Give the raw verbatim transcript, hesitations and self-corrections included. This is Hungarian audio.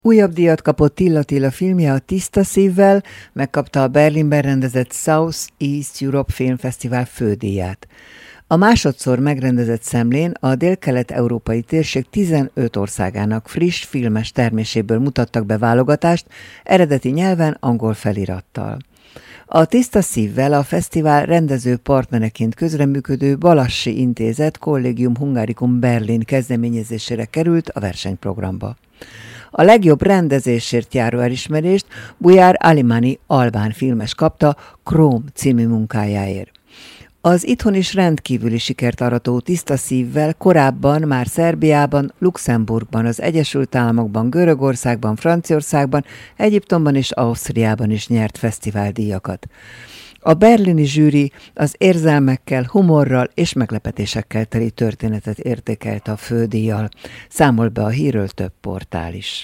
Újabb díjat kapott Till Attila filmje a Tiszta szívvel, megkapta a Berlinben rendezett South East Europe Filmfesztivál fődíját. A másodszor megrendezett szemlén a délkelet-európai térség tizenöt országának friss filmes terméséből mutattak be válogatást, eredeti nyelven, angol felirattal. A Tiszta szívvel a fesztivál rendező partnereként közreműködő Balassi Intézet Collegium Hungaricum Berlin kezdeményezésére került a versenyprogramba. A legjobb rendezésért járó elismerést Bujar Alimani albán filmes kapta Króm című munkájáért. Az itthon is rendkívüli sikert arató Tiszta szívvel korábban már Szerbiában, Luxemburgban, az Egyesült Államokban, Görögországban, Franciaországban, Egyiptomban és Ausztriában is nyert fesztiváldíjakat. A berlini zsűri az érzelmekkel, humorral és meglepetésekkel teli történetet értékelte a fődíjjal, számol be a hírről több portál is.